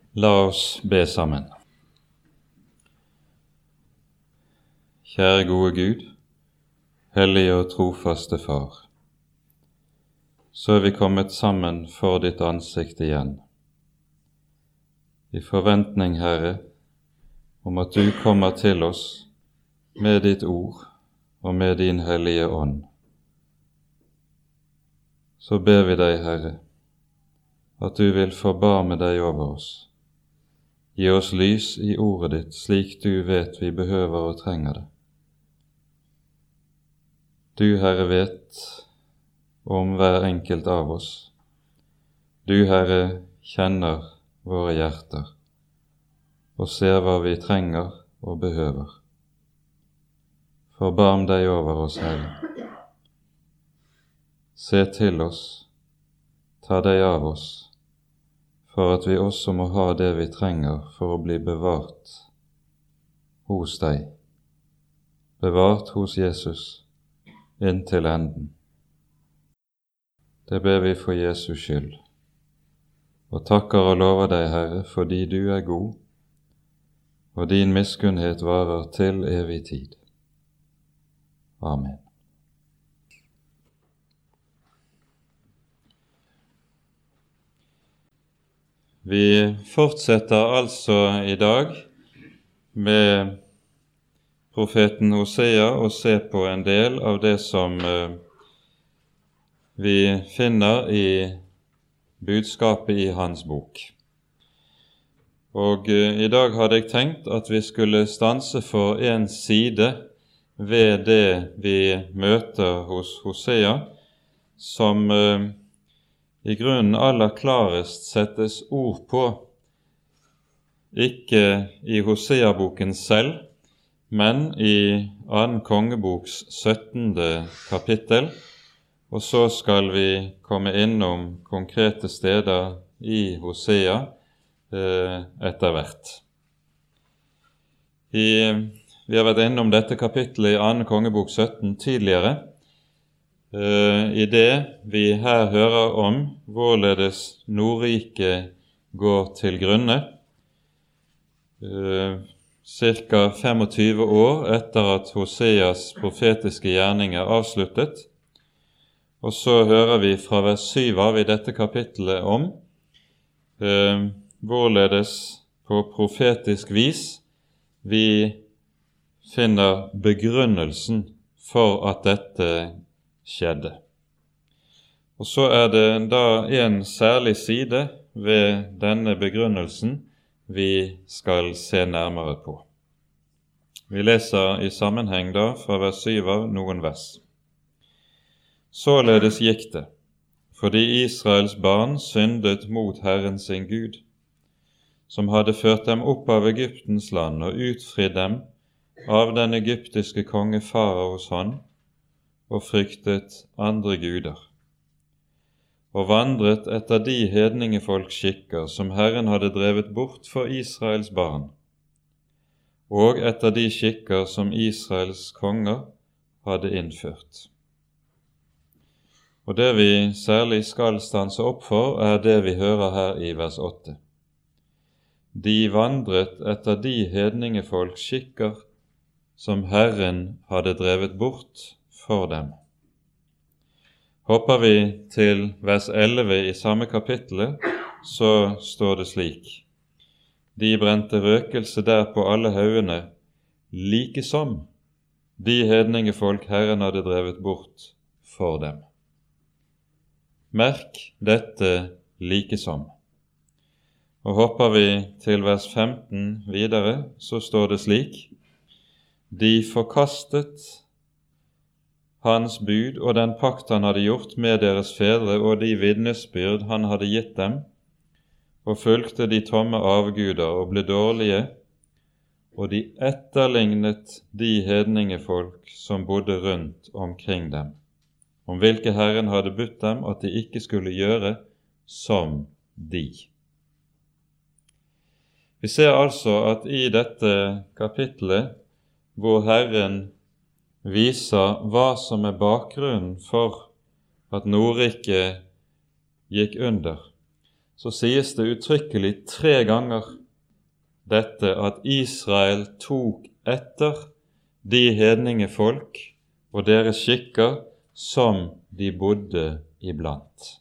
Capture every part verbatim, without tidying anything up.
La oss be sammen. Kjære gode Gud, hellige og trofaste Far, så er vi kommet sammen for ditt ansikt igjen, i forventning, Herre, om at du kommer til oss med ditt ord og med din hellige ånd. Så ber vi deg, Herre, at du vil forbarme deg over oss. Gi oss lys i ordet ditt, slik du vet vi behøver og trenger det. Du, Herre, vet om hver enkelt av oss. Du, Herre, kjenner våre hjerter og ser hva vi trenger og behøver. Forbarm deg over oss, Herre. Se til oss, ta deg av oss, for at vi også må ha det vi trenger for å bli bevart hos deg, bevart hos Jesus inntil enden. Det ber vi for Jesus skyld, og takker og lover deg, Herre, fordi du er god, og din miskunnhet varer til evig tid. Amen. Vi fortsetter altså i dag med profeten Hosea og ser på en del av det som eh, vi finner i budskapet i hans bok. Og eh, i dag hadde jeg tenkt at vi skulle stanse for en side ved det vi møter hos Hosea, som eh, i grunnen aller klarest settes ord på, ikke i Hosea-boken selv, men i annen kongeboks syttende kapittel, og så skal vi komme innom konkrete steder i Hosea eh, etter hvert. I, vi har vært innom dette kapittelet i annen kongebok sytten tidligere, Uh, i det vi her hører om hvorledes Nordriket går til grunne, uh, cirka tjuefem år etter at Hoseas profetiske gjerning er avsluttet. Og så hører vi fra vers syv av i dette kapittelet om uh, hvorledes på profetisk vis vi finner begrunnelsen for at dette skjedde. Og så er det da en særlig side ved denne begrunnelsen vi skal se nærmere på. Vi leser i sammenheng da fra vers syv av noen vers. Således gikk det, fordi Israels barn syndet mot Herren sin Gud, som hadde ført dem opp av Egyptens land og utfridd dem av den egyptiske konge Faraos hånd, og fryktet andre guder, og vandret etter de hedningefolks skikker som Herren hadde drevet bort for Israels barn, og etter de skikker som Israels konger hadde innført. Og det vi særlig skal stanse opp for, er det vi hører her i vers åtte. De vandret etter de hedningefolks skikker som Herren hadde drevet bort for dem. Hopper vi til vers elleve i samme kapittel, så står det slik: De brente røkelse der på alle haugene, like som de hedningefolk Herren hadde drevet bort for dem. Merk dette like som. Og hopper vi til vers femten videre, så står det slik: De forkastet hans bud og den pakt han hadde gjort med deres fedre og de vitnesbyrd han hadde gitt dem, og fulgte de tomme avguder og ble dårlige, og de etterlignet de hedningefolk som bodde rundt omkring dem, om hvilke Herren hadde budt dem at de ikke skulle gjøre som de. Vi ser altså at i dette kapittelet, hvor Herren viser hva som er bakgrunnen for at Nordriket gikk under, så sies det uttrykkelig tre ganger dette at Israel tok etter de hedningefolk og deres skikker som de bodde iblant.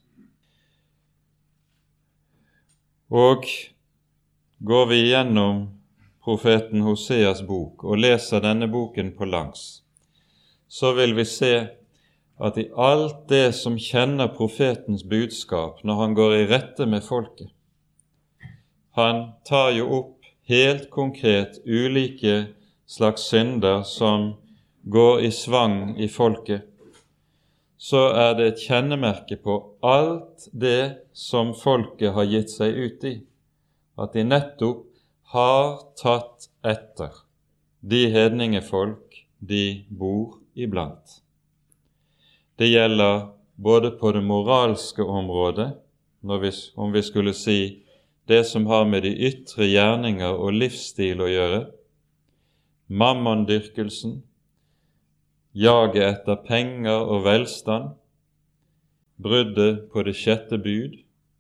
Og går vi gjennom profeten Hoseas bok og leser denne boken på langs, så vil vi se at i alt det som kjenner profetens budskap når han går i rette med folket, han tar jo opp helt konkret ulike slags synder som går i svang i folket, så er det et kjennemerke på alt det som folket har gitt seg ut i, at de nettopp har tatt etter de hedningefolk de bor iblant. Det gjelder både på det moralske området, når vi, om vi skulle si det som har med de ytre gjerninger og livsstil å gjøre, mammondyrkelsen, jaget etter penger og velstand, bruddet på det sjette bud,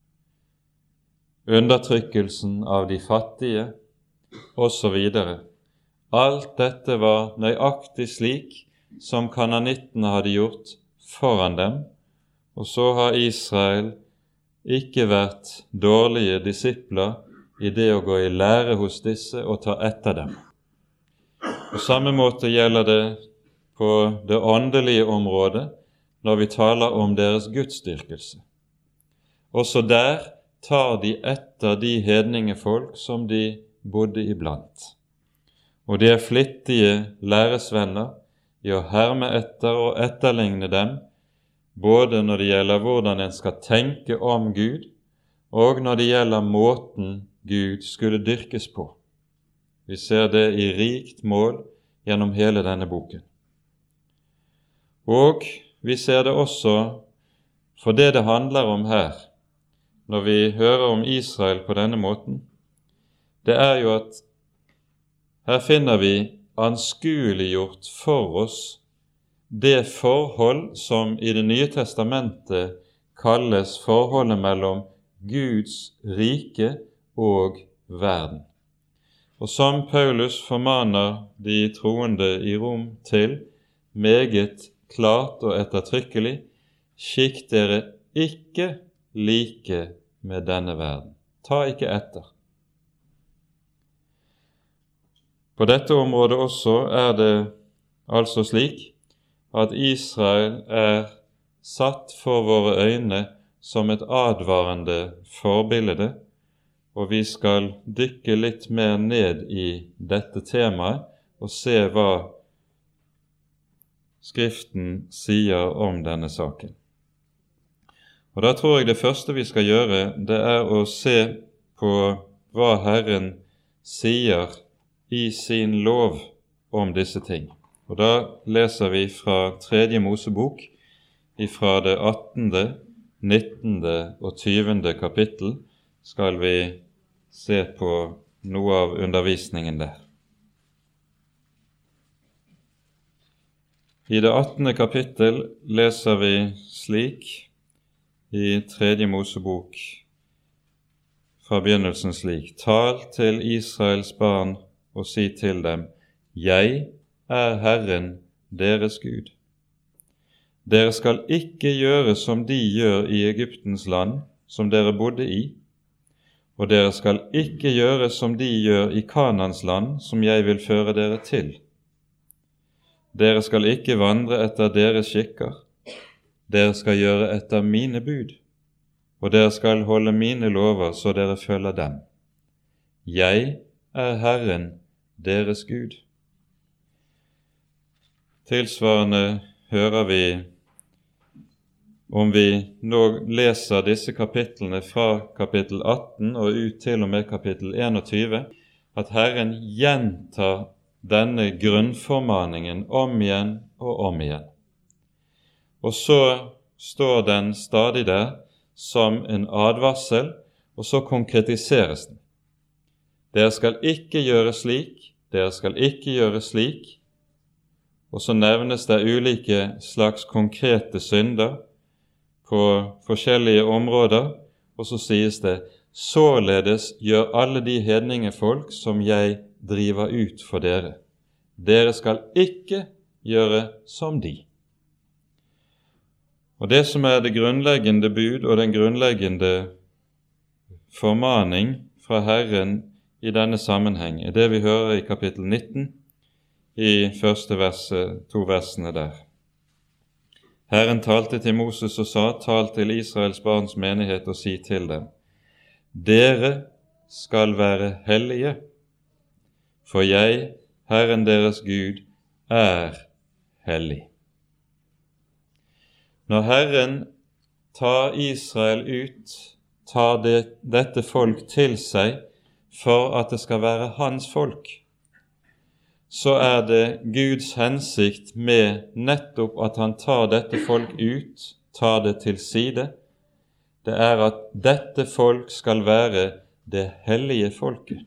undertrykkelsen av de fattige, og så videre. Alt dette var nøyaktig slik som kananittene hadde gjort foran dem, og så har Israel ikke vært dårlige disipler i det å gå i lære hos disse og ta etter dem. På samme måte gjelder det på det åndelige området når vi taler om deres gudsdyrkelse. Også der tar de etter de hedningefolk som de bodde iblant. Og de er flittige læresvenner i å herme etter og etterligne dem, både når det gjelder hvordan en skal tenke om Gud, og når det gjelder måten Gud skulle dyrkes på. Vi ser det i rikt mål gjennom hele denne boken. Og vi ser det også for det det handler om her, når vi hører om Israel på denne måten, det er jo at her finner vi anskueliggjort for oss det forhold som i Det nye testamentet kalles forholdet mellom Guds rike og verden. Og som Paulus formaner de troende i Rom til, meget klart og ettertrykkelig, skikk dere ikke like med denne verden. Ta ikke etter. På dette området også er det altså slik at Israel er satt for våre øyne som et advarende forbilde, og vi skal dykke litt mer ned i dette temaet og se hva Skriften sier om denne saken. Og da tror jeg det første vi skal gjøre, det er å se på hva Herren sier i sin lov om disse ting. Og da leser vi fra tredje Mosebok, ifra det attende, nittende og tyvende kapittel, skal vi se på noe av undervisningen der. I det attende kapittel leser vi slik i tredje Mosebok, fra begynnelsen slik: Tal til Israels barn og si til dem: Jeg er Herren deres Gud. Dere skal ikke gjøre som de gjør i Egyptens land, som dere bodde i, og dere skal ikke gjøre som de gjør i Kanans land, som jeg vil føre dere til. Dere skal ikke vandre etter deres skikker, dere skal gjøre etter mine bud, og dere skal holde mine lover så dere følger dem. Jeg er Herren deres Gud. Tilsvarende hører vi, om vi nå leser disse kapitlene fra kapittel atten og ut til og med kapittel enogtyve, at Herren gjentar denne grunnformaningen om igjen og om igjen. Og så står den stadig der som en advarsel, og så konkretiseres den. Dere skal ikke gjøre slik, dere skal ikke gjøre slik, og så nevnes det ulike slags konkrete synder på forskjellige områder, og så sies det: således gjør alle de hedningefolk som jeg driver ut for dere. Dere skal ikke gjøre som de. Og det som er det grunnleggende bud og den grunnleggende formaning fra Herren i denne sammenheng, er det vi hører i kapittel nitten, i første verset, to versene der. Herren talte til Moses og sa, tal til Israels barns menighet og si til dem, dere skal være hellige, for jeg, Herren deres Gud, er hellig. Når Herren tar Israel ut, tar det, dette folk til seg for at det skal være hans folk, så er det Guds hensikt med nettopp at han tar dette folk ut, tar det til side. Det er at dette folk skal være det hellige folket.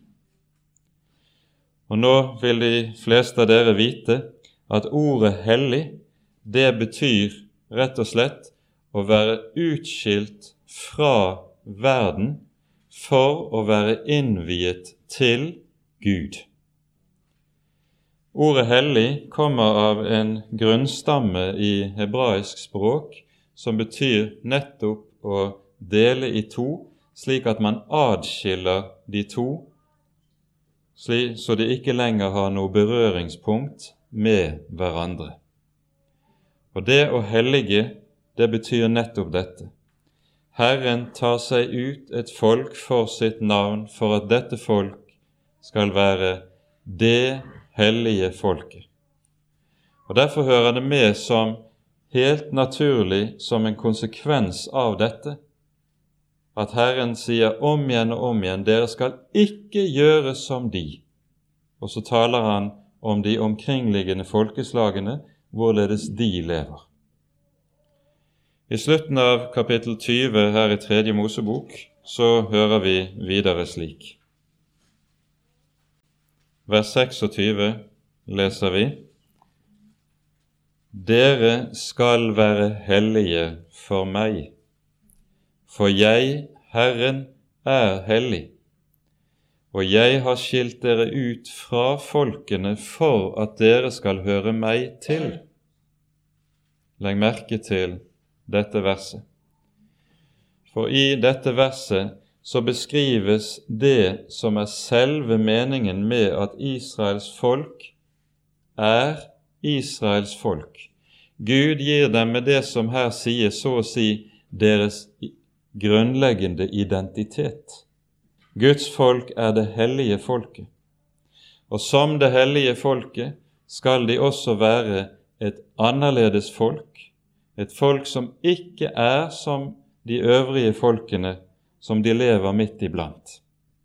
Og nå vil de fleste av dere vite at ordet hellig, det betyr rett og slett å være utskilt fra verden for å være innviet til Gud. Ordet hellig kommer av en grunnstamme i hebraisk språk som betyr nettopp å dele i to, slik at man adskiller de to, så de ikke lenger har noe berøringspunkt med hverandre. Og det å hellige, det betyr nettopp dette. Herren tar seg ut et folk for sitt navn, for at dette folk skal være det hellige folket. Og derfor hører det med som helt naturlig, som en konsekvens av dette, at Herren sier om igjen og om igjen, dere skal ikke gjøre som de. Og så taler han om de omkringliggende folkeslagene, hvorledes de lever. I slutten av kapittel tyve her i tredje Mosebok, så hører vi videre slik. Vers seksogtyve leser vi, dere skal være hellige for meg, for jeg, Herren, er hellig, og jeg har skilt dere ut fra folkene for at dere skal høre meg til. Legg merke til dette verset. For i dette verset så beskrives det som er selve meningen med at Israels folk er Israels folk. Gud gir dem med det som her sier, så å si, deres grunnleggende identitet. Guds folk er det hellige folket, og som det hellige folket skal de også være et annerledes folk, et folk som ikke er som de øvrige folkene som de lever midt iblant.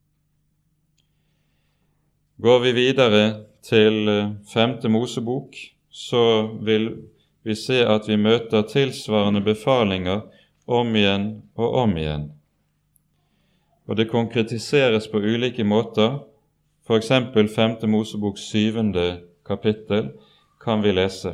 Går vi videre til femte Mosebok, så vil vi se at vi møter tilsvarende befalinger om igjen og om igjen. Og det konkretiseres på ulike måter. For eksempel femte Moseboks syvende kapittel kan vi lese.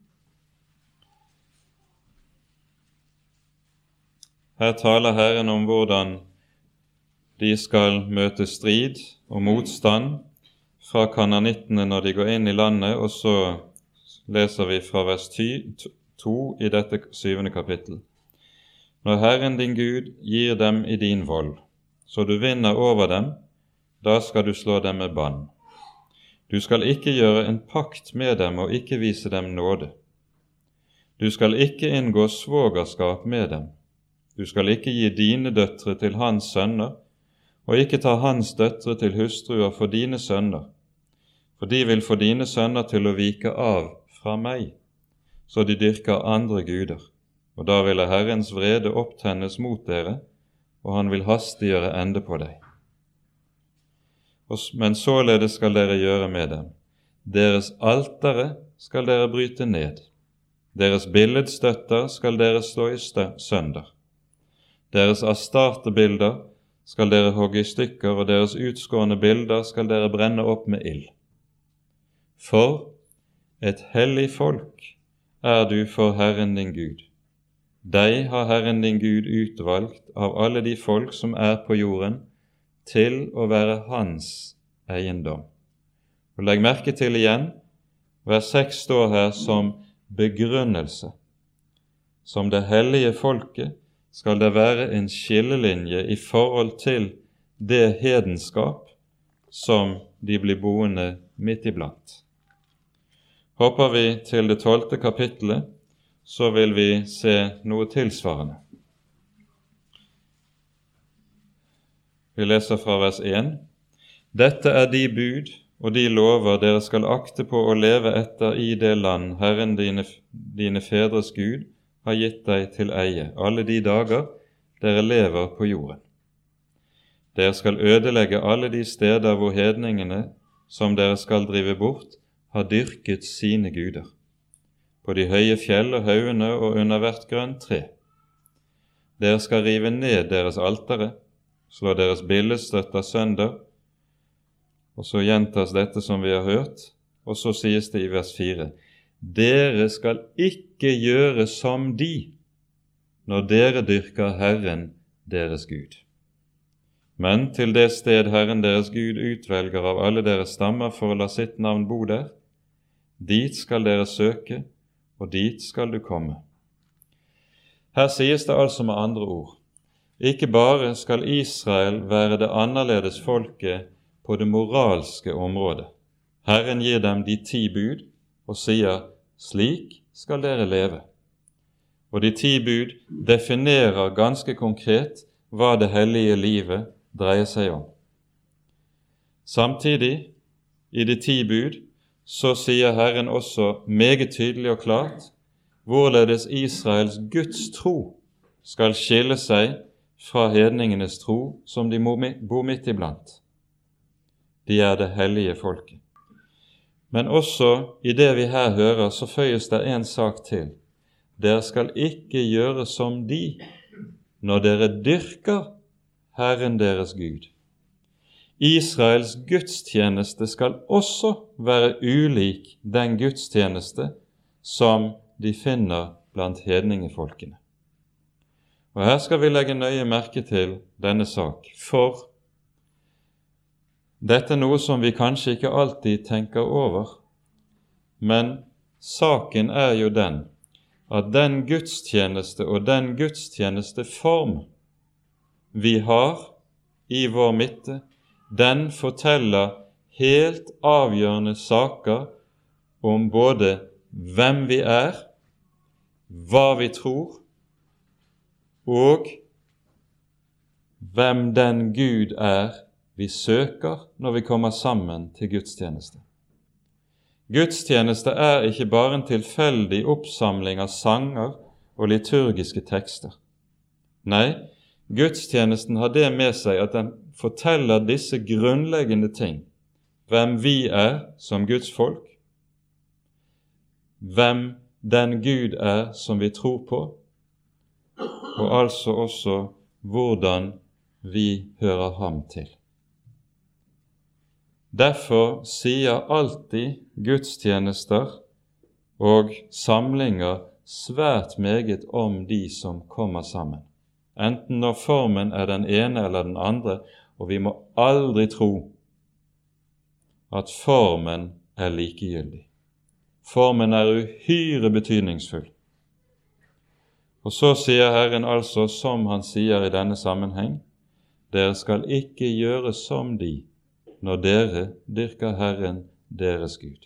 Her taler Herren om hvordan de skal møte strid og motstand fra kananittene når de går inn i landet, og så leser vi fra vers to i dette syvende kapittel. Når Herren din Gud gir dem i din vold, så du vinner over dem, da skal du slå dem med bann. Du skal ikke gjøre en pakt med dem og ikke vise dem nåde. Du skal ikke inngå svogerskap med dem. Du skal ikke gi dine døtre til hans sønner, og ikke ta hans døtre til hustruer for dine sønner, for de vil få dine sønner til å vike av fra meg, så de dyrker andre guder, og da vil Herrens vrede opptennes mot dere, og han vil hastiggjøre ende på deg. Men således skal dere gjøre med dem. Deres altere skal dere bryte ned. Deres billedstøtter skal dere slå i sønder. Deres astartebilder skal dere hogge i stykker, og deres utskårne bilder skal dere brenne opp med ild. For et hellig folk er du for Herren din Gud. Deg har Herren din Gud utvalgt av alle de folk som er på jorden, til å være hans eiendom. Og legg merke til igjen, vers seks står her som begrunnelse. Som det hellige folket skal det være en skillelinje i forhold til det hedenskap som de blir boende midt iblant. Hopper vi til det tolvte kapittelet, så vil vi se noe tilsvarende. Vi leser fra vers én. Dette er de bud og de lover dere skal akte på å leve etter i det land Herren dine, dine fedres Gud har gitt deg til eie, alle de dager dere lever på jorden. Dere skal ødelegge alle de steder hvor hedningene, som dere skal drive bort, har dyrket sine guder, på de høye fjell og haugene og under hvert grønt tre. Dere skal rive ned deres altere, slå deres billedstøtter sønder, og så gjentas dette som vi har hørt, og så sies det i vers fire. Dere skal ikke gjøre som de, når dere dyrker Herren deres Gud. Men til det sted Herren deres Gud utvelger av alle deres stammer for å la sitt navn bo der, dit skal dere søke, og dit skal du komme. Her sies det altså med andre ord, ikke bare skal Israel være det annerledes folket på det moralske området. Herren gir dem de ti bud og sier, slik skal dere leve. Og de ti bud definerer ganske konkret hva det hellige livet dreier seg om. Samtidig, i de ti bud, så sier Herren også meget tydelig og klart hvorledes Israels Guds tro skal skille seg fra hedningenes tro som de bor midt iblant. De er det hellige folket. Men også i det vi her hører, så føyes det en sak til. Dere skal ikke gjøre som de, når dere dyrker Herren deres Gud. Israels gudstjeneste skal også være ulik den gudstjeneste som de finner blant hedningefolkene. Og her skal vi legge nøye merke til denne sak, for dette er noe som vi kanskje ikke alltid tenker over, men saken er jo den at den gudstjeneste og den gudstjenesteform vi har i vår midte, den forteller helt avgjørende saker om både hvem vi er, hva vi tror, og hvem den Gud er vi søker når vi kommer sammen til gudstjeneste. Gudstjeneste er ikke bare en tilfeldig oppsamling av sanger og liturgiske tekster. Nei, gudstjenesten har det med seg at den forteller disse grunnleggende ting. Hvem vi er som Guds folk, hvem den Gud er som vi tror på, og altså også hvordan vi hører ham til. Derfor sier alltid gudstjenester og samlinger svært meget om de som kommer sammen. Enten når formen er den ene eller den andre, og vi må aldri tro at formen er likegyldig. Formen er uhyre betydningsfull. Og så sier Herren altså, som han sier i denne sammenheng, dere skal ikke gjøre som de, når dere dyrker Herren deres Gud.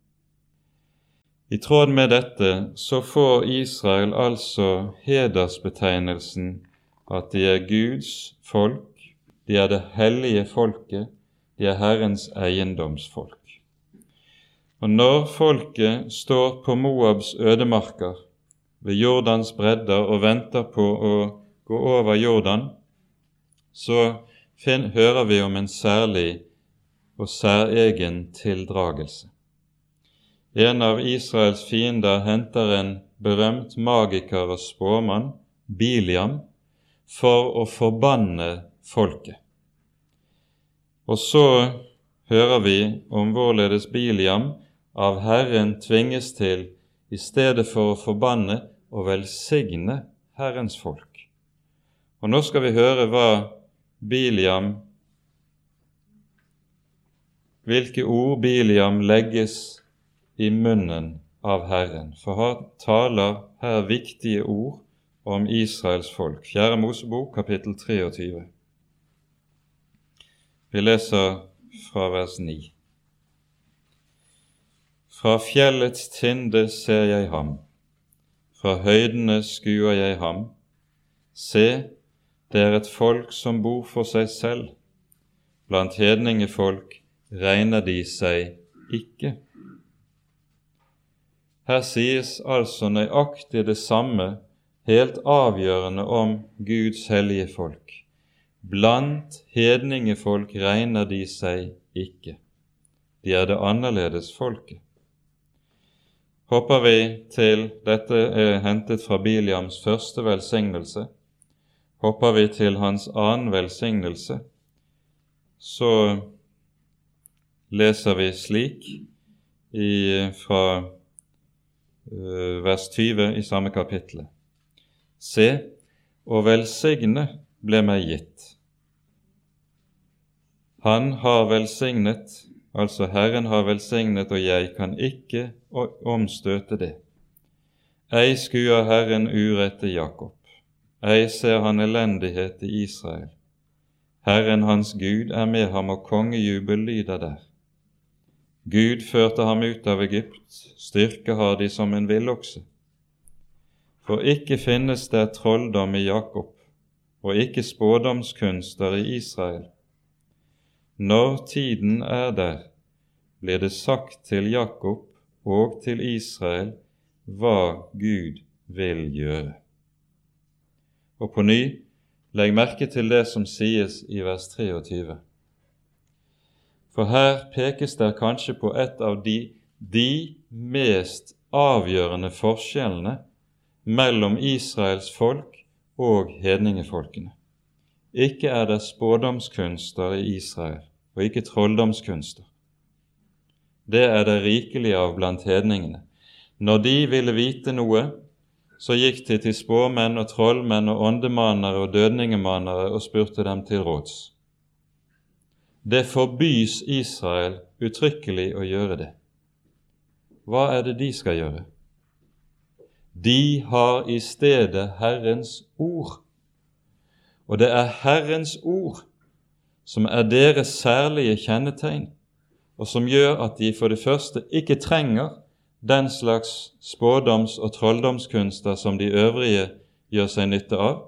I tråd med dette så får Israel altså hedersbetegnelsen at de er Guds folk, de er det hellige folket, de er Herrens eiendomsfolk. Og når folket står på Moabs ødemarker, ved Jordans bredder og venter på å gå over Jordan, så fin- hører vi om en særlig og særegen tildragelse. En av Israels fiender henter en berømt magiker og spåmann, Biliam, for å forbanne folket. Og så hører vi om hvorledes Biliam av Herren tvinges til, i stedet for å forbanne og velsigne Herrens folk. Og nå skal vi høre hva Biliam, hvilke ord Biliam legges i munnen av Herren, for han taler her viktige ord om Israels folk. Fjerde Mosebok, kapittel treogtyve. Vi leser fra vers ni. Fra fjellets tinde ser jeg ham, fra høydene skuer jeg ham. Se, det er et folk som bor for seg selv. Blant hedningefolk regner de seg ikke. Her sies altså nøyaktig det samme, helt avgjørende om Guds hellige folk. Blant hedningefolk regner de seg ikke. De er det annerledes folket. Hopper vi til, dette er hentet fra Biliams første velsignelse, hopper vi til hans annen velsignelse, så leser vi slik i, fra uh, vers tyve i samme kapittel. Se, og velsigne ble meg gitt. Han har velsignet, altså Herren har velsignet, og jeg kan ikke omstøte det. Ei skuer Herren urett i Jakob, ei ser han elendighet i Israel. Herren hans Gud er med ham, og kongejubel lyder der. Gud førte ham ut av Egypt, styrke har de som en villokse. For ikke finnes der trolldom i Jakob, og ikke spådomskunster i Israel. Når tiden er der, blir det sagt til Jakob og til Israel hva Gud vil gjøre. Og på ny, legg merke til det som sies i vers treogtyve. For her pekes det kanskje på et av de, de mest avgjørende forskjellene mellom Israels folk og hedningefolkene. Ikke er det spådomskunster i Israel, og ikke trolldomskunster. Det er det rikelig av blant hedningene. Når de ville vite noe, så gikk de til spåmenn og trollmenn og åndemannere og dødningemannere og spurte dem til råds. Det forbys Israel uttrykkelig å gjøre det. Hva er det de skal gjøre? De har i stedet Herrens ord. Og det er Herrens ord som er deres særlige kjennetegn, og som gjør at de for det første ikke trenger den slags spådoms- og trolldomskunster som de øvrige gjør seg nytte av.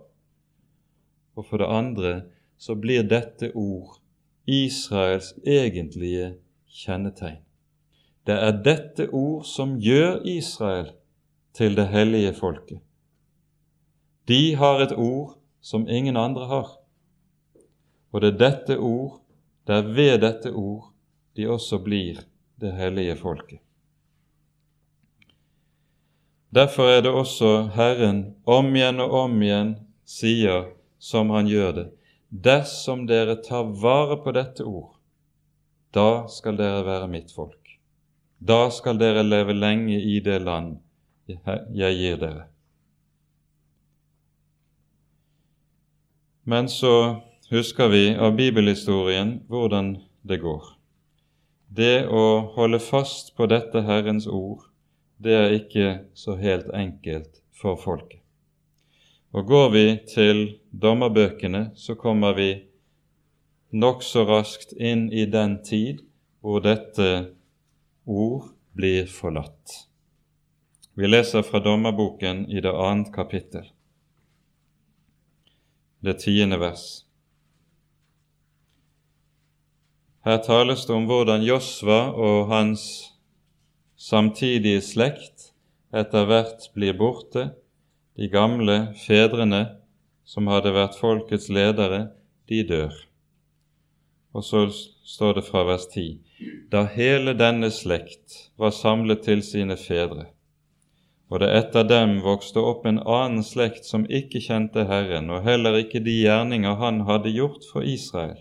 Og for det andre så blir dette ord Israels egentlige kjennetegn. Det er dette ord som gjør Israel til det hellige folket. De har et ord som ingen andre har. Og det er dette ord, det er ved dette ord, de også blir det hellige folket. Derfor er det også Herren om igjen og om igjen sier, som han gjør det, dersom dere tar vare på dette ord, da skal dere være mitt folk. Da skal dere leve lenge i det land jeg gir dere. Men så husker vi av bibelhistorien hvordan det går. Det å holde fast på dette Herrens ord, det er ikke så helt enkelt for folket. Og går vi til dommerbøkene, så kommer vi nok så raskt inn i den tid hvor dette ord blir forlatt. Vi leser fra dommerboken i det annet kapittel, det tiende vers. Her tales det om hvordan Josva og hans samtidige slekt etter hvert blir borte. De gamle fedrene som hadde vært folkets ledere, de dør. Og så står det fra vers ti. Da hele denne slekt var samlet til sine fedre, og det etter dem vokste opp en annen slekt som ikke kjente Herren, og heller ikke de gjerninger han hadde gjort for Israel,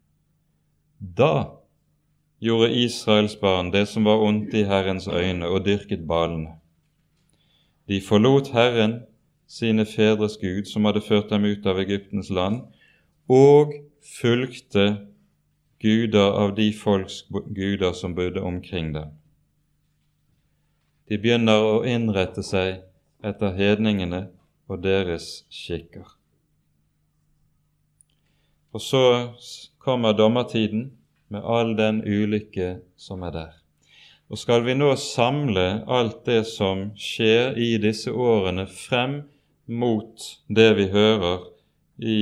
da gjorde Israels barn det som var ondt i Herrens øyne, og dyrket balene. De forlot Herren, sine fedres Gud, som hadde ført dem ut av Egyptens land, og fulgte guder av de folks guder som bodde omkring dem. De begynner å innrette seg etter hedningene og deres skikker. Og så kommer dommertiden med all den ulykke som er der. Og skal vi nå samle alt det som skjer i disse årene frem mot det vi hører i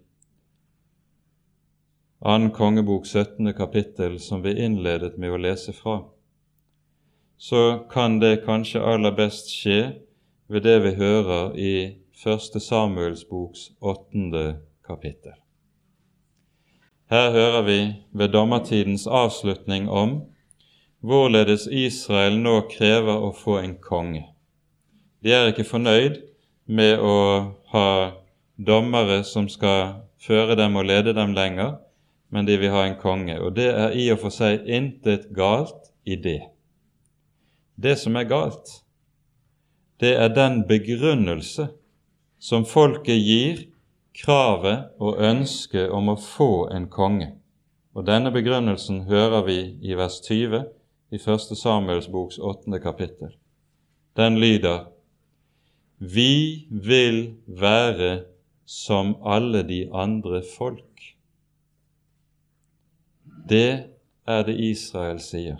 annen kongebok syttende kapittel, som vi innledet med å lese fra, så kan det kanskje aller best skje ved det vi hører i første Samuels boks åttende kapittel. Her hører vi ved dommertidens avslutning om hvorledes Israel nå krever å få en konge. De er ikke fornøyd med å ha dommere som skal føre dem og lede dem lenger, men de vil ha en konge, og det er i og for seg intet galt i det. Det som er galt, det er den begrunnelse som folket gir kravet og ønsket om å få en konge. Og denne begrunnelsen hører vi i vers tyve i første Samuels boks åttende kapittel. Den lyder: Vi vil være som alle de andre folk. Det er det Israel sier.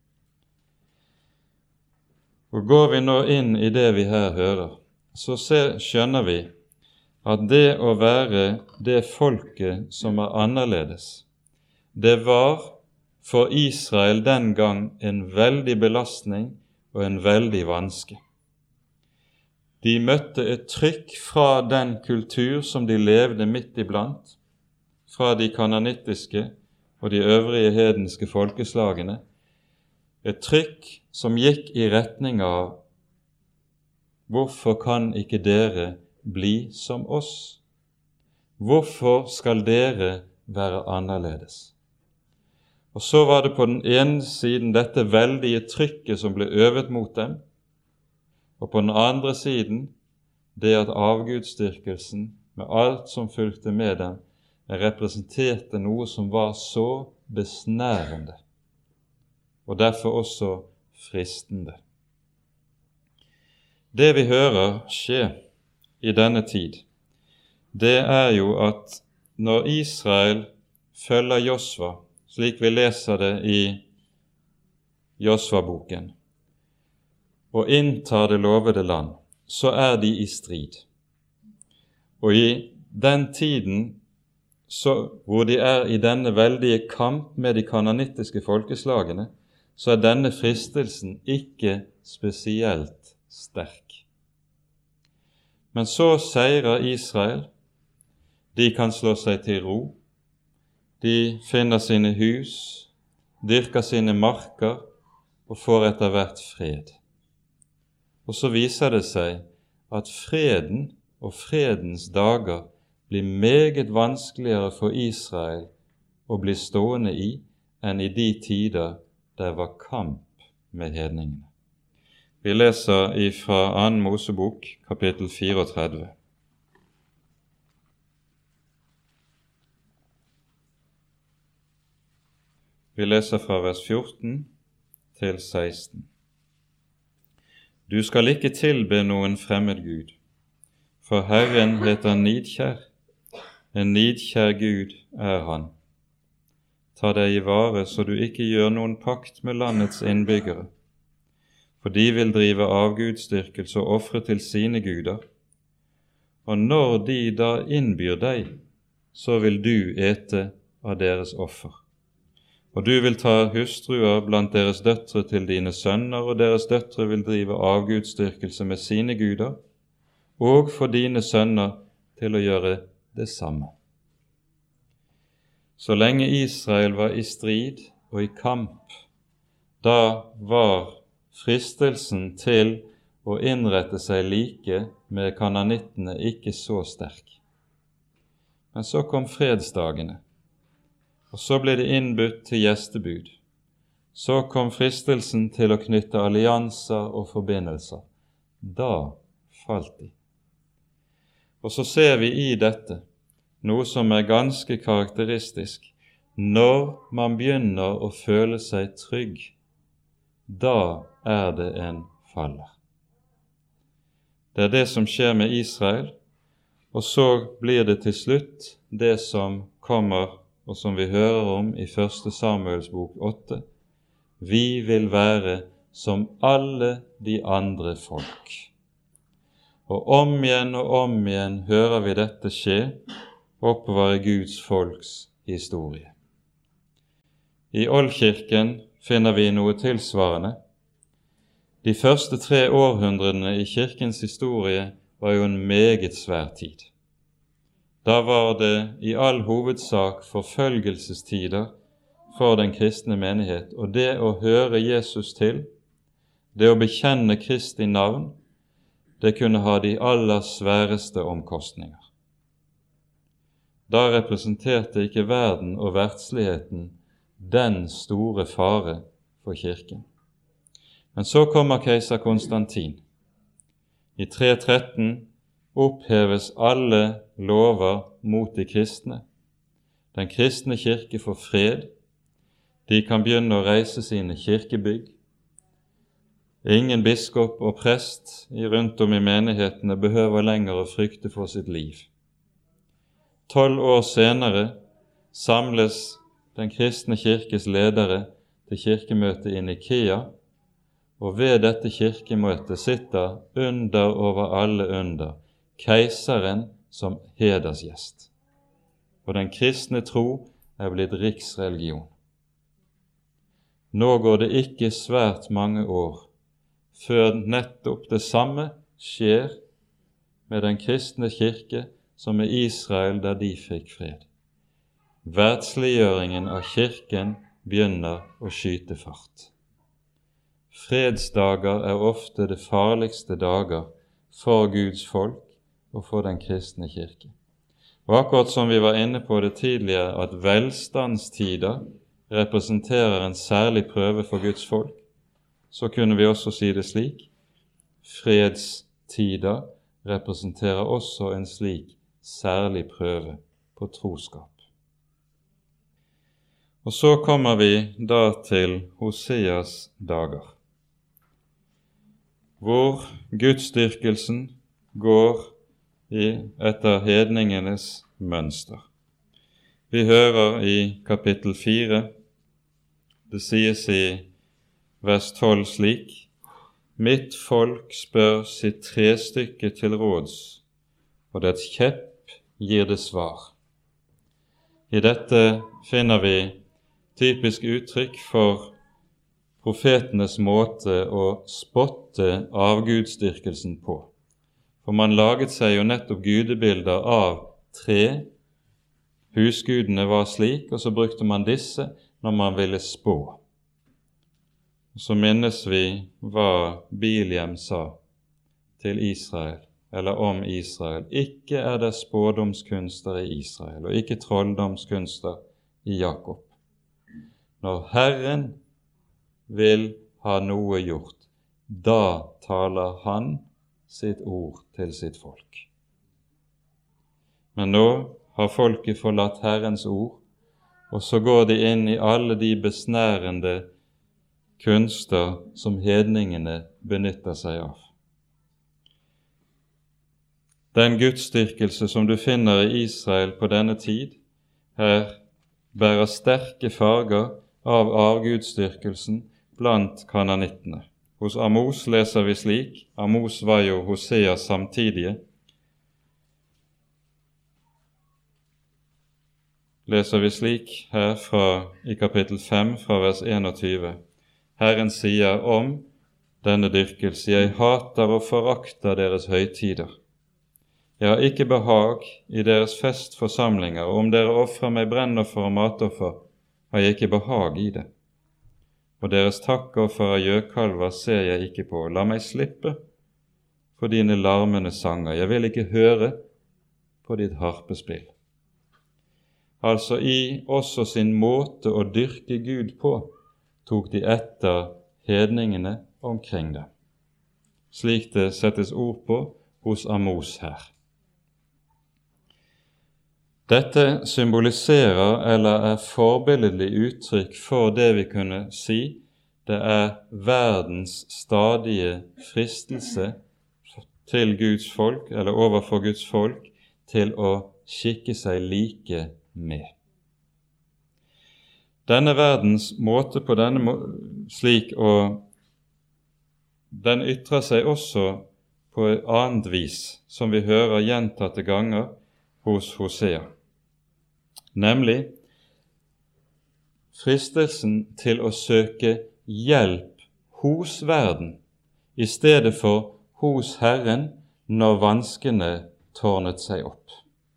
Og går vi nå inn i det vi her hører, så ser, skjønner vi at det å være det folket som er annerledes, det var for Israel den gang en veldig belastning og en veldig vanske. De møtte et trykk fra den kultur som de levde midt iblant, fra de kananittiske og de øvrige hedenske folkeslagene, et trykk som gikk i retning av: hvorfor kan ikke dere bli som oss? Hvorfor skal dere være annerledes? Og så var det på den ene siden dette veldige trykket som ble øvet mot dem, og på den andre siden det at avgudsdyrkelsen med alt som fulgte med dem, representerte noe som var så besnærende, og derfor også fristende. Det vi hører skje i denne tid, det er jo at når Israel følger Josva, slik vi leser det i Josva-boken, og inntar det lovede land, så er de i strid. Og i den tiden så, hvor de er i denne veldige kamp med de kananittiske folkeslagene, så er denne fristelsen ikke spesielt sterk. Men så seirer Israel. De kan slå seg til ro. De finner sine hus, dyrker sine marker og får etter hvert fred. Og så viser det seg at freden og fredens dager blir meget vanskeligere for Israel å bli stående i enn i de tider der var kamp med hedningene. Vi leser fra annen Mosebok, kapittel trettifire. Vi leser fra vers fjorten til seksten. Du skal ikke tilbe noen fremmed Gud, for Herren heter nidkjær, en nidkjær Gud er han. Ta deg i vare så du ikke gjør noen pakt med landets innbyggere, for de vil drive avgudsdyrkelse og ofre til sine guder, og når de da innbyr deg, så vil du ete av deres offer. Og du vil ta hustruer blant deres døtre til dine sønner, og deres døtre vil drive avgudsdyrkelse med sine guder, og få dine sønner til å gjøre det samme. Så lenge Israel var i strid og i kamp, da var fristelsen til å innrette seg like med kananittene ikke så sterk. Men så kom fredsdagene, og så ble det innbudt til gjestebud. Så kom fristelsen til å knytte allianser og forbindelser. Da falt de. Og så ser vi i dette noe som er ganske karakteristisk. Når man begynner å føle seg trygg, da er det en faller. Det er det som skjer med Israel, og så blir det til slutt det som kommer, og som vi hører om i første Samuels bok åtte. Vi vil være som alle de andre folk. Og om igjen og om igjen hører vi dette skje oppover i Guds folks historie. I Oldkirken finner vi noe tilsvarende. De første tre århundrene i kirkens historie var jo en meget svær tid. Da var det i all hovedsak forfølgelsestider for den kristne menighet, og det å høre Jesus til, det å bekjenne Kristi navn, det kunne ha de aller sværeste omkostninger. Da representerte ikke verden og verdsligheten den store fare for kirken. Men så kommer keiser Konstantin. I tre tretten oppheves alle lover mot de kristne. Den kristne kirke får fred. De kan begynne å reise sine kirkebygg. Ingen biskop og prest rundt om i menighetene behøver lenger å frykte for sitt liv. Tolv år senere samles den kristne kirkes ledere til kirkemøte i Nikea, og ved dette kirkemøtet sitter under over alle under keiseren som hedersgjest. Og den kristne tro er blitt riksreligion. Nå går det ikke svært mange år før nettopp det samme skjer med den kristne kirke som med Israel da de fikk fred. Verdsliggjøringen av kirken begynner å skyte fart. Fredsdager er ofte det farligste dager for Guds folk og for den kristne kirke. Og akkurat som vi var inne på det tidligere, at velstandstider representerer en særlig prøve for Guds folk, så kunne vi også si det slik: fredstider representerer også en slik særlig prøve på troskap. Og så kommer vi da til Hoseas dager, hvor gudsdyrkelsen går i etter hedningenes mønster. Vi hører i kapittel fire, det sies i vers tolv slik: Mitt folk spør sitt trestykke til råds, og dets kjepp gir det svar. I dette finner vi typisk uttrykk for profetenes måte å spotte avgudsdyrkelsen på. For man laget seg jo nettopp gudebilder av tre. Husgudene var slik, og så brukte man disse når man ville spå. Så minnes vi hva Biliam sa til Israel, eller om Israel. Ikke er det spådomskunster i Israel, og ikke trolldomskunster i Jakob. Når Herren vil ha noe gjort, da taler han sitt ord til sitt folk. Men nå har folket forlatt Herrens ord, og så går de inn i alle de besnærende kunster som hedningene benytter seg av. Den gudsdyrkelse som du finner i Israel på denne tid, her bærer sterke farger av avgudsdyrkelsen blant kananittene. Hos Amos leser vi slik, Amos var jo Hoseas samtidige, leser vi slik her fra, i kapittel fem fra vers enogtyve. Herren sier om denne dyrkelse: Jeg hater og forakter deres høytider. Jeg har ikke behag i deres festforsamlinger, og om dere ofrer meg brennoffer og matoffer, har jeg ikke behag i det. Og deres takkoffer av gjøkalver ser jeg ikke på. La meg slippe for dine larmende sanger. Jeg vil ikke høre på ditt harpespill. Altså i også sin måte å dyrke Gud på, tok de etter hedningene omkring dem, slik det settes ord på hos Amos her. Dette symboliserer eller er forbilledlig uttrykk for det vi kunne si det er verdens stadige fristelse til Guds folk, eller overfor Guds folk, til å skikke seg like med. Denne verdens måte på denne må slik, og den ytrer seg også på et annet vis, som vi hører gjentatte ganger hos Hosea, nemlig fristelsen til å søke hjelp hos verden i stedet for hos Herren når vanskene tårnet seg opp.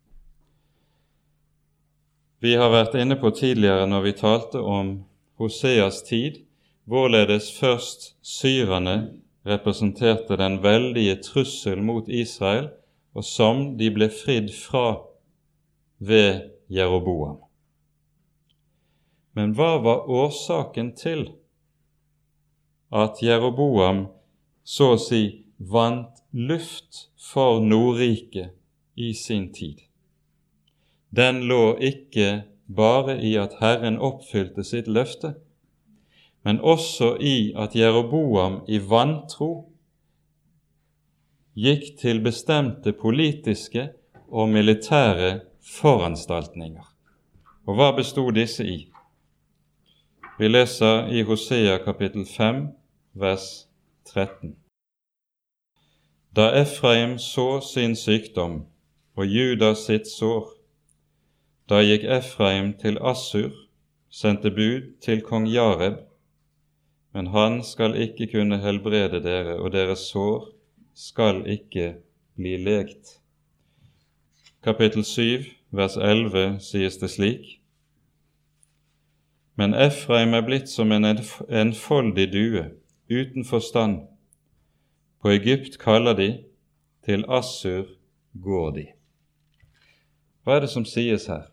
Vi har vært inne på tidligere når vi talte om Hoseas tid, hvorledes først syrerne representerte den veldige trussel mot Israel, og som de ble fridd fra ved Jeroboam. Men hva var årsaken til at Jeroboam så å si vant luft for Nordriket i sin tid? Den lå ikke bare i at Herren oppfylte sitt løfte, men også i at Jeroboam i vantro gikk til bestemte politiske og militære foranstaltninger. Og hva bestod disse i? Vi leser i Hosea kapittel fem, vers tretten. Da Efraim så sin sykdom og Juda sitt sår, da gikk Efraim til Assur, sendte bud til kong Jareb, men han skal ikke kunne helbrede dere, og deres sår skal ikke bli legt. Kapittel syv, vers elleve sies det slik: Men Efraim er blitt som en enfoldig due, uten forstand. På Egypt kaller de, til Assur går de. Hva er det som sies her?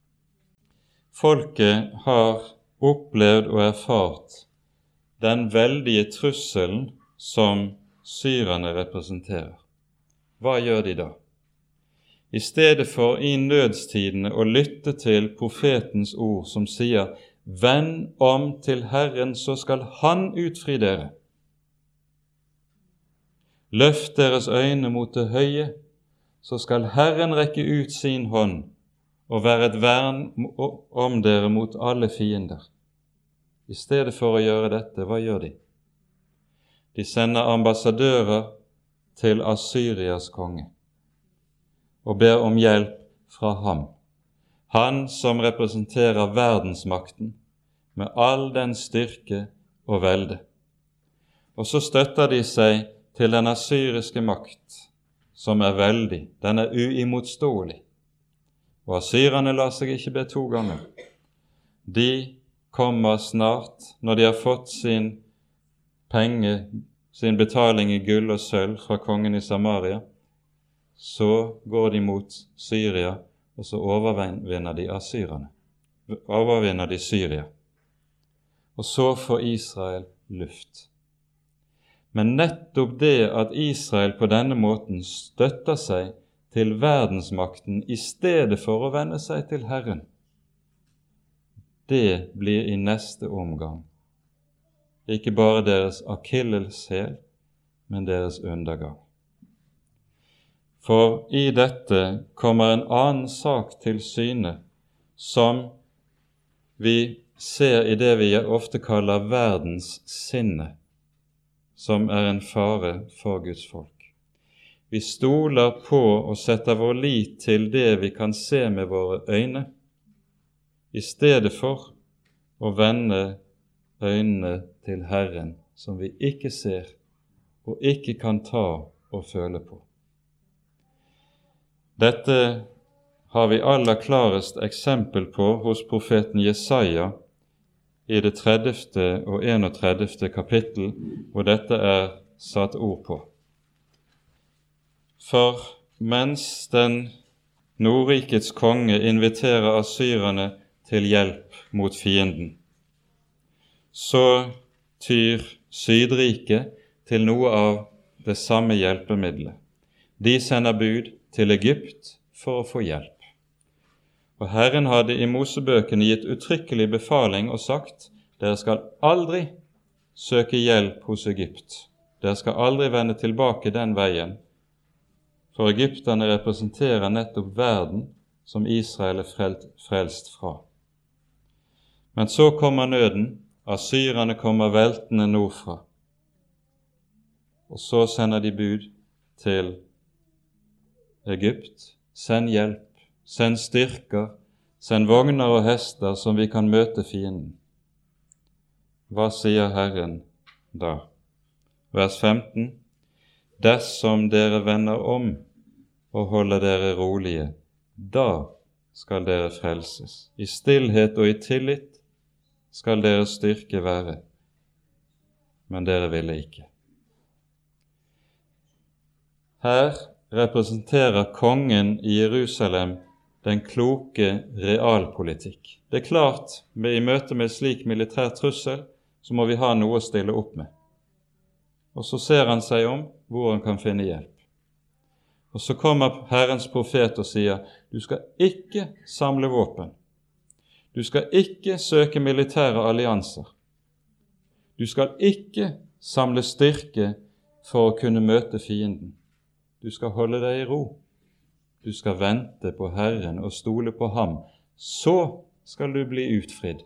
Folket har opplevd og erfart den veldige trusselen som syrerne representerer. Hva gjør de da? I stedet for i nødstidene å lytte til profetens ord som sier, «Vend om til Herren, så skal Han utfri dere. Løft deres øyne mot det høye, så skal Herren rekke ut sin hånd og være et vern om dere mot alle fiender.» I stedet for å gjøre dette, hva gjør de? De sender ambassadører til Assyrias konge og ber om hjelp fra ham, han som representerer verdensmakten med all den styrke og velde. Og så støtter de seg til den assyriske makt, som er veldig, den er uimotståelig. Og asyrerne lar seg ikke be to ganger. De kommer snart, når de har fått sin penge, sin betaling i gull og sølv fra kongen i Samaria, så går de mot Syria, og så overvinner de asyrerne. Overvinner de Syria. Og så får Israel luft. Men nettopp det at Israel på denne måten støtter seg til verdensmakten i stedet for å vende seg til Herren, det blir i neste omgang ikke bare deres akilleshæl, men deres undergang. For i dette kommer en annen sak til syne, som vi ser i det vi ofte kaller verdens sinne, som er en fare for Guds folk. Vi stoler på og setter vår lit til det vi kan se med våre øyne, i stedet for å vende øynene til Herren, som vi ikke ser og ikke kan ta og føle på. Dette har vi aller klarest eksempel på hos profeten Jesaja i det tredjefte og enogtredjefte kapittel, hvor dette er satt ord på. For mens den Nordrikets konge inviterer asyrerne til hjelp mot fienden, så tyr Sydriket til noe av det samme hjelpemiddelet. De sender bud til Egypt for å få hjelp. Og Herren hadde i Mosebøkene gitt uttrykkelig befaling og sagt, dere skal aldri søke hjelp hos Egypt. Dere skal aldri vende tilbake den veien, for egypterne representerer nettopp verden som Israel er frelst fra. Men så kommer nøden, assyrerne kommer veltende nordfra, og så sender de bud til Egypt, send hjelp, send styrker, send vogner og hester som vi kan møte fienden. Hva sier Herren da? Vers femten. Dersom dere vender om og holder dere rolige, da skal dere frelses. I stillhet og i tillit skal deres styrke være. Men dere ville ikke. Her representerer kongen i Jerusalem den kloke realpolitikk. Det er klart, i møte med slik militær trussel, så må vi ha noe å stille opp med. Og så ser han seg om hvor han kan finne hjelp. Og så kommer Herrens profet og sier, du skal ikke samle våpen. Du skal ikke søke militære allianser. Du skal ikke samle styrke for å kunne møte fienden. Du skal holde deg i ro. Du skal vente på Herren og stole på ham. Så skal du bli utfridd.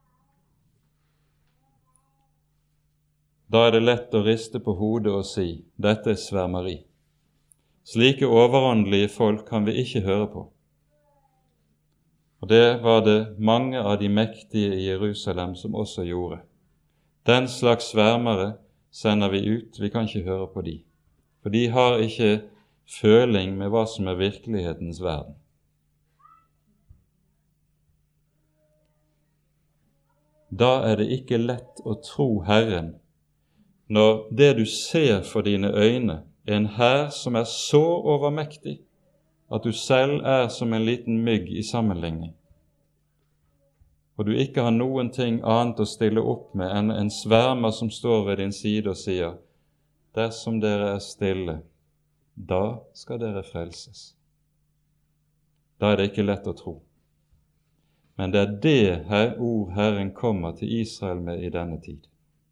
Da er det lett å riste på hodet og si, dette er svermeri. Slike overåndelige folk kan vi ikke høre på. Og det var det mange av de mektige i Jerusalem som også gjorde. Den slags svermere sender vi ut, vi kan ikke høre på de. For de har ikke føling med hva som er virkelighetens verden. Da er det ikke lett å tro Herren når det du ser for dine øyne er en hær som er så overmektig at du selv er som en liten mygg i sammenligning, og du ikke har noen ting annet å stille opp med enn en svermer som står ved din side og sier, dersom dere er stille, da skal dere frelses. Da er det ikke lett å tro. Men det er det her ord Herren kommer til Israel med i denne tid.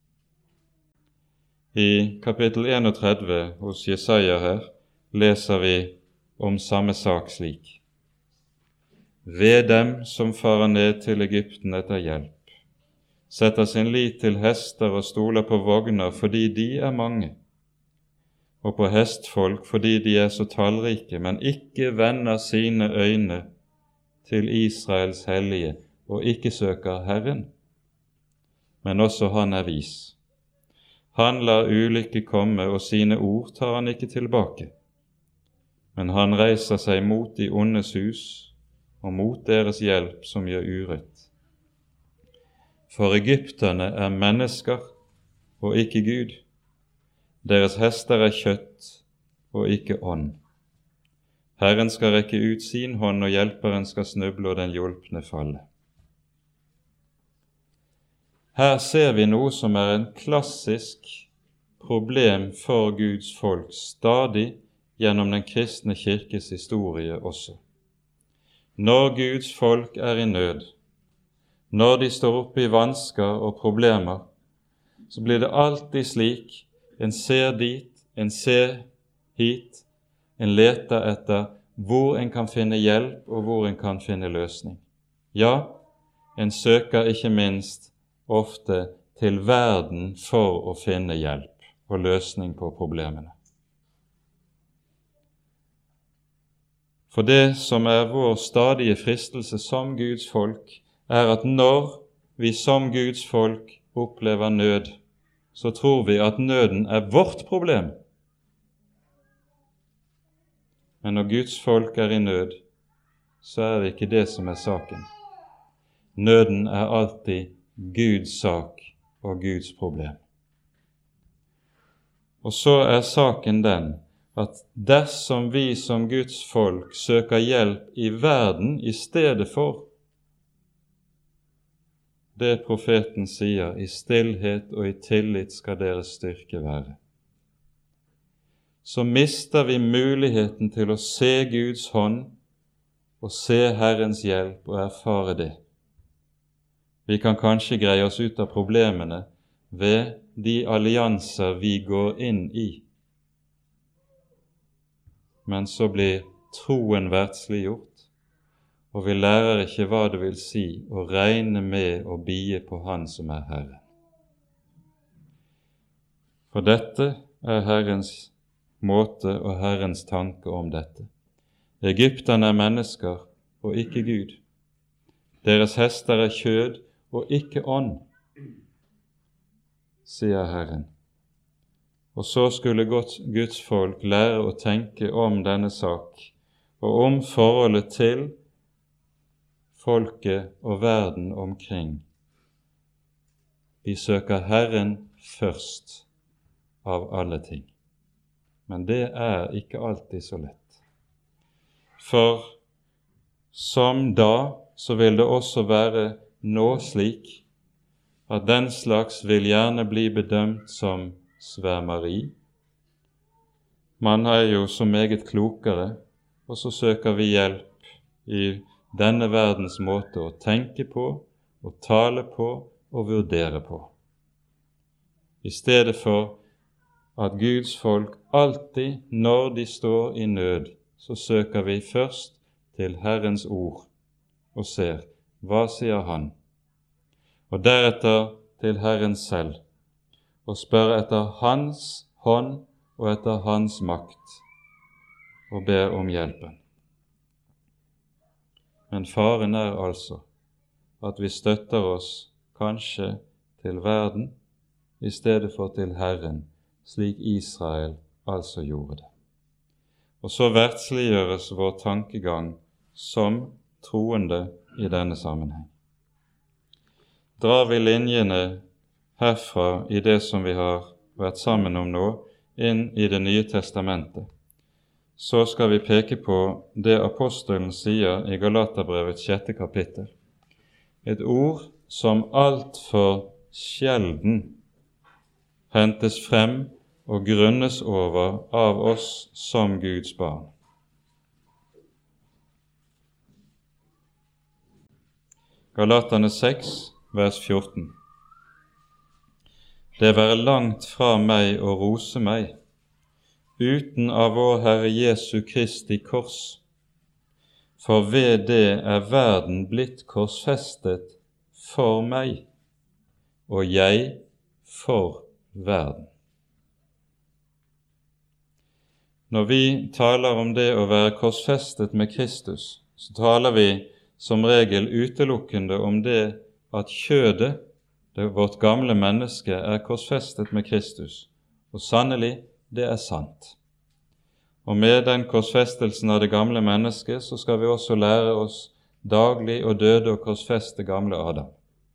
I kapittel trettién hos Jesaja her leser vi om samme sak slik. Ved dem som farer ned til Egypten etter hjelp, setter sin lit til hester og stoler på vogner fordi de er mange, og på hestfolk fordi de er så tallrike, men ikke vender sine øyne til Israels hellige og ikke søker Herren. Men også han er vis. Han lar ulykke komme, og sine ord tar han ikke tilbake. Men han reiser seg mot de ondes hus, og mot deres hjelp som gjør urett. For egypterne er mennesker, og ikke Gud. Deres hester er kjøtt, og ikke ånd. Herren skal rekke ut sin hånd, og hjelperen skal snuble, og den hjulpne falle. Her ser vi noe som er en klassisk problem for Guds folk, stadig gjennom den kristne kirkes historie også. Når Guds folk er i nød, når de står oppe i vansker og problemer, så blir det alltid slik, en ser dit, en ser hit, en leter etter hvor en kan finne hjelp og hvor en kan finne løsning. Ja, en søker ikke minst ofte til verden for å finne hjelp og løsning på problemene. For det som er vår stadige fristelse som Guds folk, er at når vi som Guds folk opplever nød, så tror vi at nøden er vårt problem. Men når Guds folk er i nød, så er det ikke det som er saken. Nøden er alltid Guds sak og Guds problem. Og så er saken den at dersom vi som Guds folk søker hjelp i verden i stedet for det profeten sier, i stillhet og i tillit skal deres styrke være, så mister vi muligheten til å se Guds hånd og se Herrens hjelp og erfare det. Vi kan kanskje greie oss ut av problemene ved de allianser vi går inn i, men så blir troen verdsliggjort, og vi lærer ikke hva det vil si å regne med å bie på Han som er Herren. For dette er Herrens måte og Herrens tanke om dette. Egypterne er mennesker og ikke Gud. Deres hester er kjød og ikke ånd, sier Herren. Og så skulle Guds folk lære å tenke om denne sak, og om forholdet til folket og verden omkring. Vi søker Herren først av alle ting. Men det er ikke alltid så lett. For som da, så vil det også være nå slik at den slags vil gjerne bli bedømt som svermeri. Man er jo så meget klokere, og så søker vi hjelp i denne verdens måte å tenke på, og tale på og vurdere på. I stedet for at Guds folk alltid, når de står i nød, så søker vi først til Herrens ord og ser, hva sier Han? Og deretter til Herren selv, og spør etter Hans hånd og etter Hans makt, og ber om hjelpen. Men faren er altså at vi støtter oss kanskje til verden i stedet for til Herren, slik Israel altså gjorde det. Og så verdsliggjøres vår tankegang som troende i denne sammenheng. Drar vi linjene herfra i det som vi har vært sammen om nå, inn i Det nye testamentet, så skal vi peke på det apostelen sier i Galaterbrevets sjette kapittel. Et ord som altfor sjelden hentes frem og grunnes over av oss som Guds barn. Galaterne seks, vers fjorten. Det være langt fra meg å rose meg, uten av vår Herre Jesu Kristi kors, for ved det er verden blitt korsfestet for meg, og jeg for verden. Når vi taler om det å være korsfestet med Kristus, så taler vi som regel utelukkende om det at kjødet, det vårt gamle menneske, er korsfestet med Kristus. Og sannelig, det er sant. Og med den korsfestelsen av det gamle mennesket, så skal vi også lære oss daglig å døde og korsfeste gamle Adam.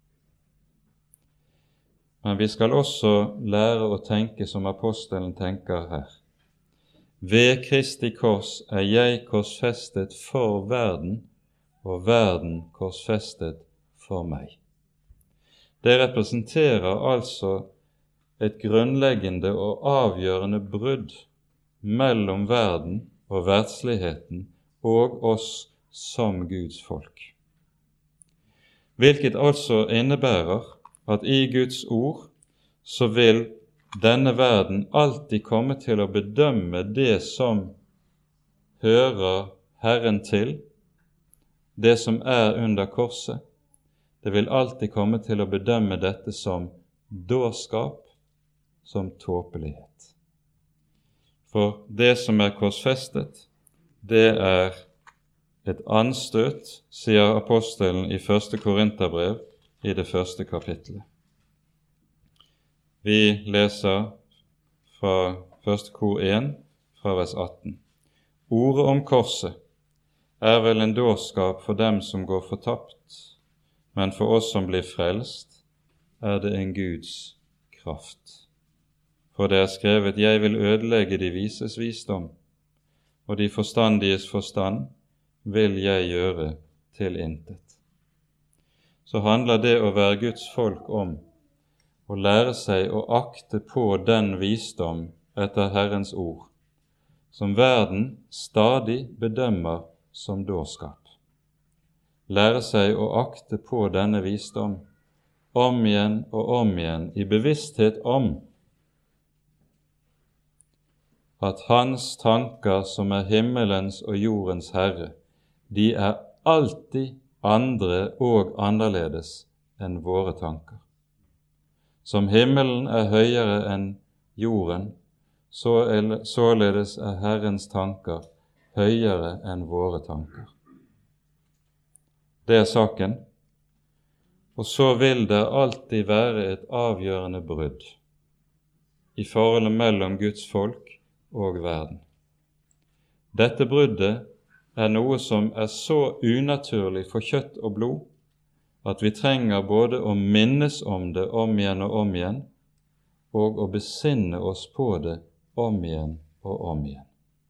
Men vi skal også lære å tenke som apostelen tenker her. Ved Kristi kors er jeg korsfestet for verden, og verden korsfestet for meg. Det representerer altså et grunnleggende og avgjørende brudd mellom verden og verdsligheten og oss som Guds folk. Hvilket altså innebærer at i Guds ord så vil denne verden alltid komme til å bedømme det som hører Herren til, det som er under korset. Det vil alltid komme til å bedømme dette som dårskap, som tåpelighet. For det som er korsfestet, det er et anstøt, sier apostelen i første Korinterbrev i det første kapittelet. Vi leser fra første kor én, fra vers atten. Ordet om korset er vel en dårskap for dem som går fortapt, men for oss som blir frelst, er det en Guds kraft. For det er skrevet, jeg vil ødelegge de vises visdom, og de forstandiges forstand vil jeg gjøre til intet. Så handler det å være Guds folk om å lære seg å akte på den visdom etter Herrens ord, som verden stadig bedømmer som dårskap. lære seg å akte på denne visdom, om igjen og om igjen, i bevissthet om at hans tanker, som er himmelens og jordens Herre, de er alltid andre og annerledes enn våre tanker. Som himmelen er høyere enn jorden, så er, således er Herrens tanker høyere enn våre tanker. Det er saken, og så vil det alltid være et avgjørende brudd i forholdet mellom Guds folk og verden. Dette bruddet er noe som er så unaturlig for kjøtt og blod, at vi trenger både å minnes om det om igjen og om igjen, og å besinne oss på det om igjen og om igjen.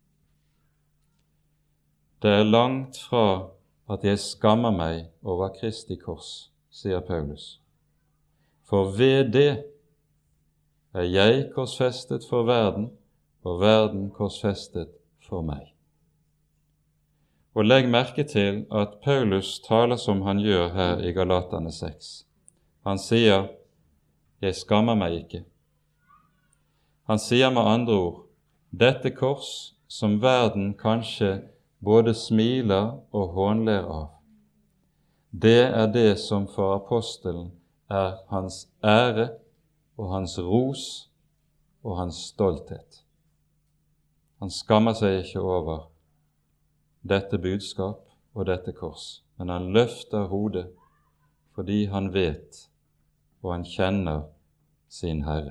Det er langt fra at jeg skammer meg over Kristi kors, sier Paulus. For ved det er jeg korsfestet for verden, og verden korsfestet for meg. Og legg merke til at Paulus taler som han gjør her i Galaterne seks. Han sier, jeg skammer meg ikke. Han sier med andre ord, dette kors som verden kanskje både smiler og hånler av, det er det som for apostelen er hans ære og hans ros og hans stolthet. Han skammer seg ikke over dette budskap og dette kors, men han løfter hodet fordi han vet og han kjenner sin Herre.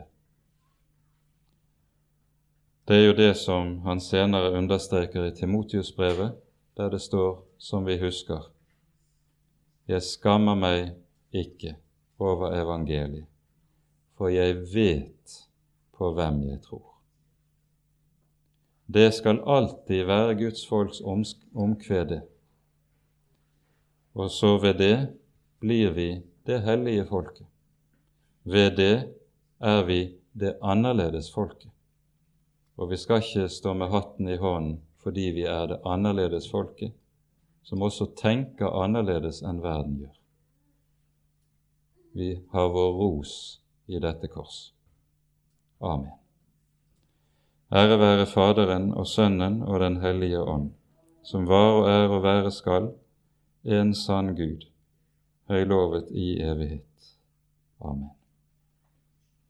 Det er jo det som han senere understreker i Timotheusbrevet, der det står, som vi husker, jeg skammer meg ikke over evangeliet, for jeg vet på hvem jeg tror. Det skal alltid være Guds folks omkvede, og så ved det blir vi det hellige folket. Ved det er vi det annerledes folket. Og vi skal ikke stå med hatten i hånden fordi vi er det annerledes folket, som også tenker annerledes enn verden gjør. Vi har vår ros i dette kors. Amen. Ære være Faderen og Sønnen og den hellige ånd, som var og er og være skal, en sann Gud, høylovet i evighet. Amen.